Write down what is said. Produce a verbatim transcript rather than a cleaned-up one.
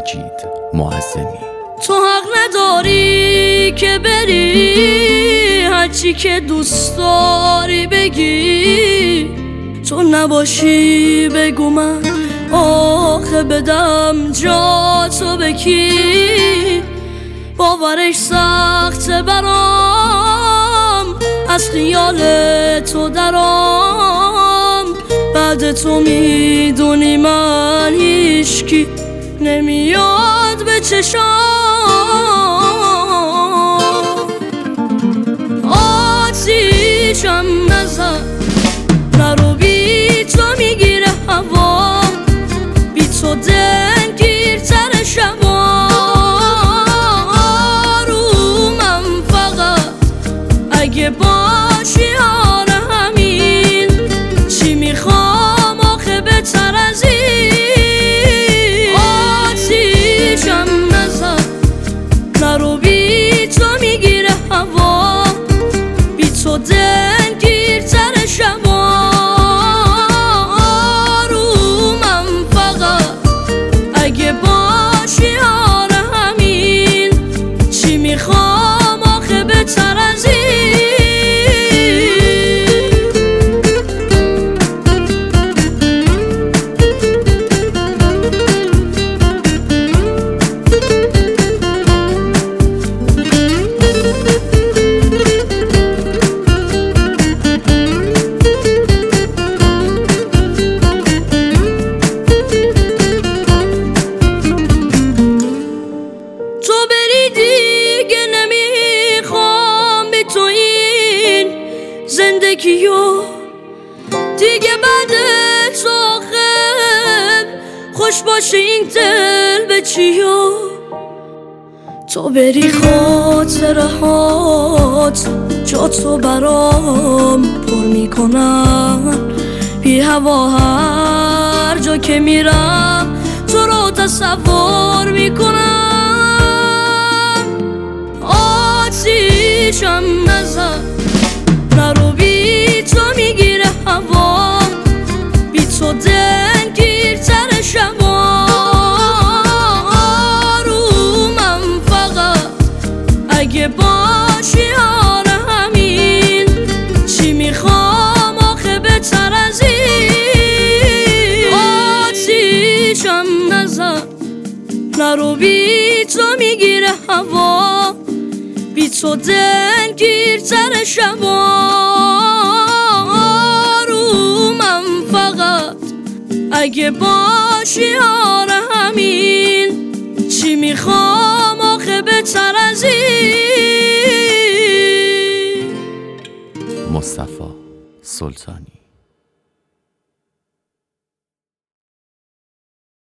مجید معظمی. تو حق نداری که بری هرچی که دوست داری بگی، تو نباشی بگو من آخه بدم جا تو بکی. باورش سخته برام از خیال تو درام، بعد تو میدونی من هیچکی نمیاد به چشام. آتیشم نزن نرو، بی تو میگیره هوا، بی تو دلگیرتر شبا. آرومم فقط اگه باشی آره همین، چی میخوام آخه بهتر از این. آتیشم نزن نرو، بی تو میگیره هوا، بی تو دلگیرتر شبا. آرومم فقط اگه باشی آره همین، چی میخوام آخه بهتر از این. تو بری دیگه نمیخوام بی تو این زندگیو، دیگه بعد تو آخر خوش باشه این دل به چیو. تو بری خاطره هات جا تو برام پر میکنن، بی هوا هر جا که میرم تو رو تصور میکنم. آتیشم نزن نرو، بی تو میگیره هوا، بی تو دلگیرتر شبا. آرومم فقط اگه باشی آره همین، چی میخوام آخه بهتر از این. آتیشم نزن نرو، بی تو میگیره هوا، بی تو دلگیرتر شبا. آرومم فقط اگه باشی آره همین، چی میخوام آخه بهتر از این. مصطفی سلطانی.